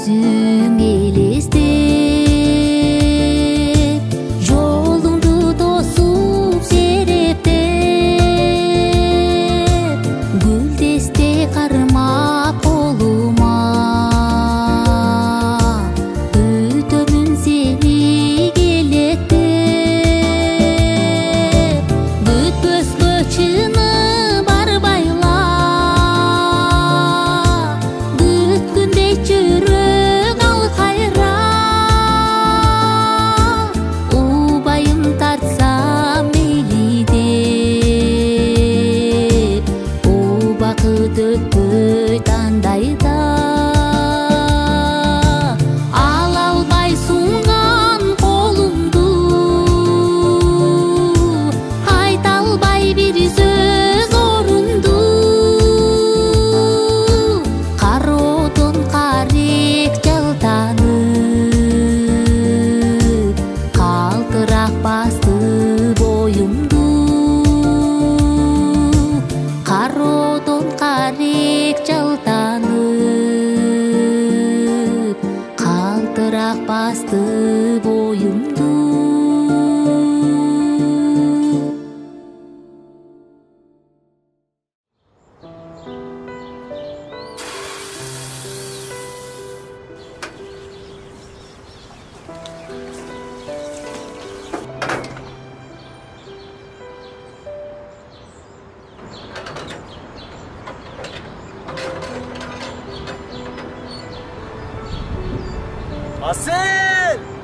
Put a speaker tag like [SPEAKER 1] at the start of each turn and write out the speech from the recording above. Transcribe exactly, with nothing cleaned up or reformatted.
[SPEAKER 1] өзүң элестеп, жолуңду тосуп серептеп, гүлдестей кармап колума, күтөмүн сени келектеп, күтпөскө чыны бар байла, күткүндей жүрөк ал кайра, убайым тартсам мейли деп, убакыт өтпөй тандайда. Ала албай сунган колумду, айта албай бир сөз орунду, кароодон карек жалтанып, калтырак басты боюмду, кароодон карек жалтанып, калтырак басты боюмду.
[SPEAKER 2] Асел!